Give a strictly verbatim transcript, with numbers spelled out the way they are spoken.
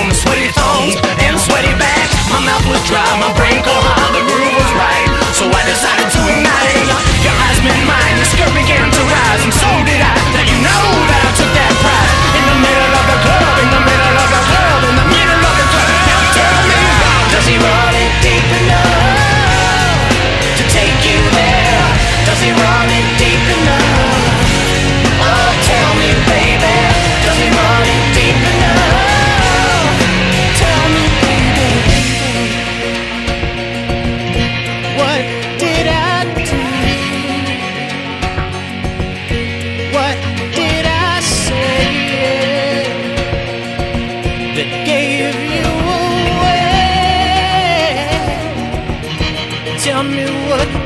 on the sweaty thongs and sweaty back. My mouth was dry, my brain cold hard, the groove was right. So I decided to ignite. Your eyes met mine, your skirt began to rise, and so did I. Now you know that I took that prize. In the middle of the club, in the middle of the club, in the middle of the club. Now tell me, does he run it deep enough to take you there? Does he run it deep enough? Oh, tell me, baby, does he run it deep enough? Tell me, baby. What did I do? What did I say that gave you away? Tell me what